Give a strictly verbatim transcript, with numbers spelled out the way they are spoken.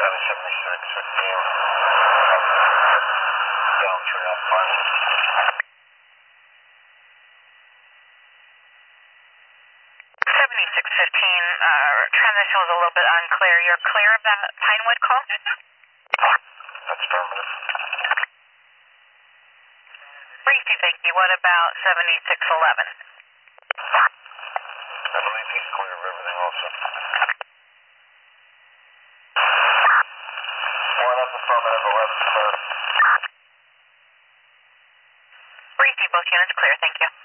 seventy-six fifteen. Down three on five. seventy-six fifteen, uh, transition was a little bit unclear. You're clear of that Pinewood call? That's affirmative. Briefy, thank you. What about seventy-six eleven? I believe he's clear of everything also. One up affirmative, eleven clear. Briefy, both units clear, thank you.